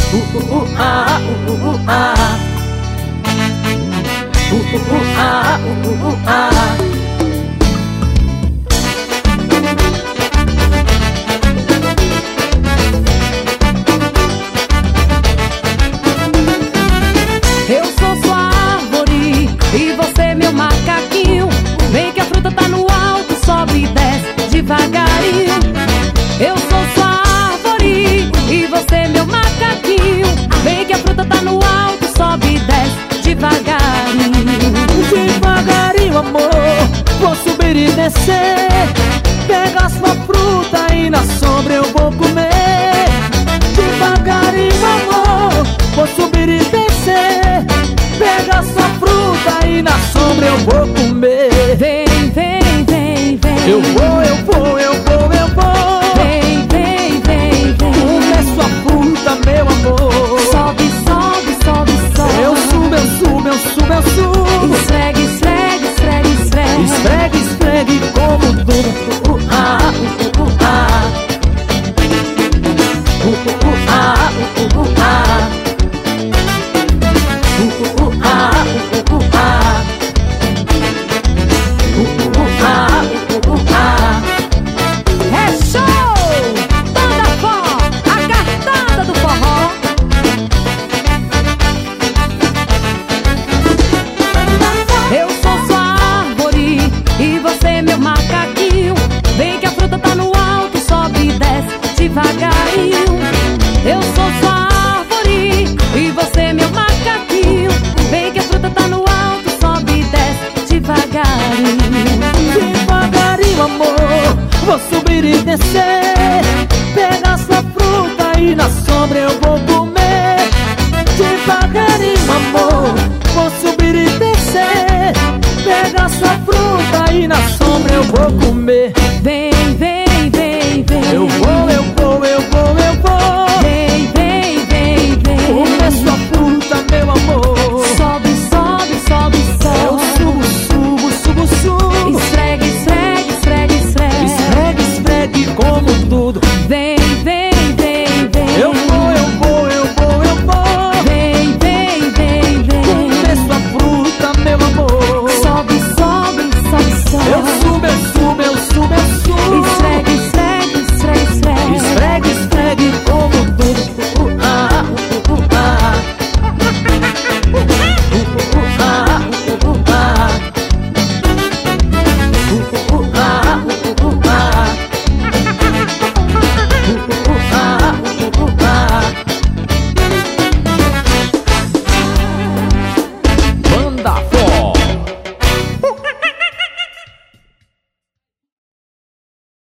Ah, ah. Ah, ah. Eu sou sua árvore e você meu macaquinho. Vem que a fruta tá no alto, sobe e desce devagarinho. Eu sou sua árvore e você meu macaquinho. Vem que a fruta tá no alto, sobe e desce devagarinho. Devagarinho, amor, vou subir e descer. Pega a sua fruta e na sombra eu vou comer. Devagarinho, amor, vou subir e descer. Pega a sua fruta e na sombra eu vou comer. Vem, vem, vem, vem. Eu vou, eu vou, eu vou, eu vou. Vem, vem, vem, vem. Comer sua fruta, meu amor. Sobe, sobe, sobe, sobe. Eu subo, eu subo, eu subo, eu subo. Esfregue, esfregue, esfregue, esfregue. Esfregue, esfregue como tudo. Ah, ah. Ah, ah. É show! Banda Forró, a cartada do forró. Eu sou sua árvore e você meu macaquinho. Vem que a fruta tá no alto, sobe e desce devagarinho. Eu sou sua árvore e você meu macaquinho. Vem que a fruta tá no alto, sobe e desce devagarinho. Devagarinho, amor, vou subir e descer. Pega a sua fruta e na sombra eu vou comer. Devagarinho, amor, vou subir e descer. Pega a sua fruta e na sombra eu vou comer. Vem, vem, vem, vem. Eu vou, eu vou, eu vou, eu vou. Vem, vem, vem, vem. Comer sua fruta, meu amor. Sobe, sobe, sobe, Eu sobe. subo, subo, subo, subo. Esfregue, esfregue, esfregue, esfregue. Esfregue, esfregue como tudo. Vem, vem, vem, vem. Eu